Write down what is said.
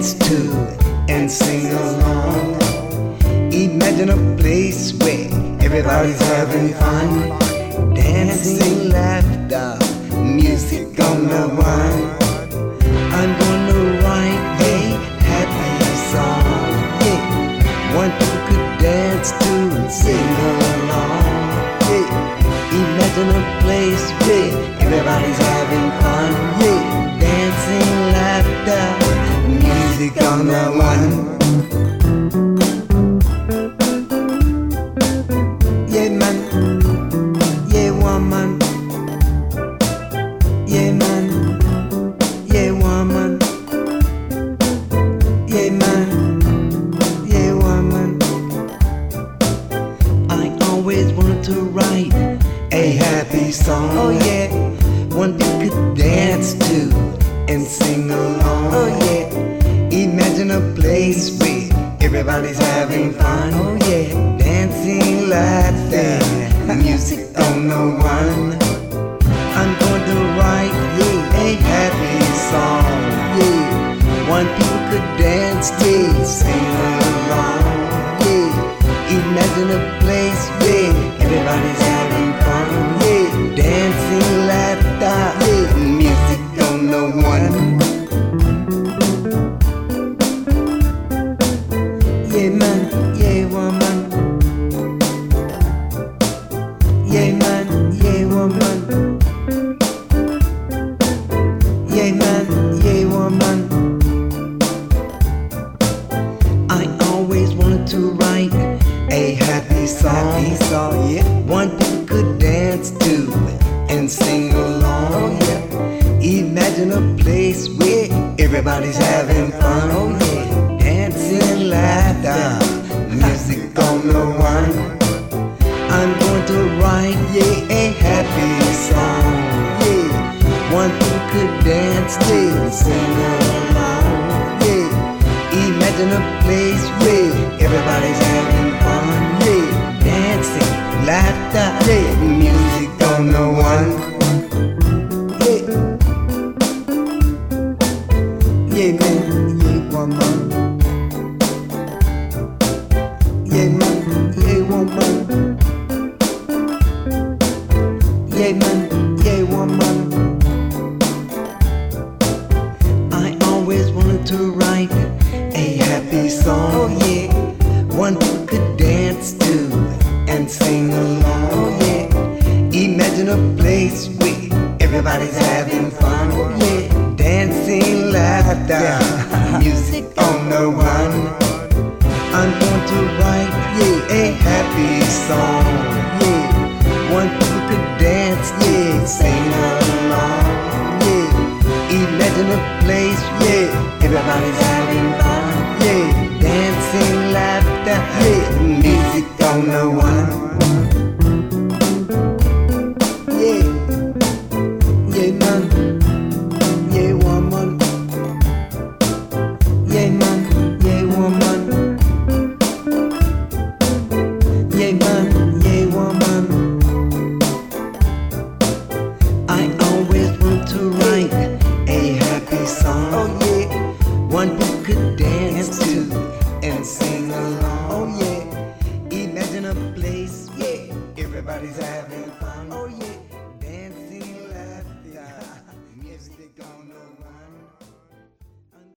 dance to and sing along. Imagine a place where everybody's having fun, dancing, laughter, music on the one. I'm gonna write a happy song, yeah, one people could dance to and sing along. Yeah. Imagine a place where everybody's having fun, yeah, dancing, laughter, music on the one. Yeah man, yeah woman, yeah man, yeah woman, yeah man, yeah woman. I always wanted to write a happy song, oh yeah, one people could dance to and sing along, oh yeah. Imagine a place where everybody's having fun, oh yeah, dancing, laughter, music on the one. I'm going to write, yeah, a happy song, yeah, one people could dance to, sing along, yeah. Imagine a place where everybody's having fun, yeah, dancing, laughter, yeah, music on the one. Yeah man, yeah woman, yeah man, yeah woman, yeah man, yeah woman. I always wanted to write a happy song, yeah, one people could dance to and sing along, oh yeah. Imagine a place where everybody's having fun, oh yeah, dancing, laughter, music on the one. I'm going to write, yeah, a happy song, yeah, one people could dance to, sing along, yeah. Imagine a place where everybody's having fun, yeah, dancing, laughter, yeah, music on the one. Yeah, yeah man, yeah woman, yeah man, yeah woman, yeah man, yeah woman. I always wanted to write a happy song, oh yeah, one people could dance to and sing along, oh yeah. Imagine a place where everybody's having fun, oh yeah, dancing, laughter, music on the one. I'm going to write, yeah, a happy song, yeah, one people could dance, yeah, sing along, yeah. Imagine a place, yeah, everybody's having fun, yeah, dancing, laughter, yeah, music on the one. Yeah, yeah man, yeah woman, yeah man, yeah woman, yeah man.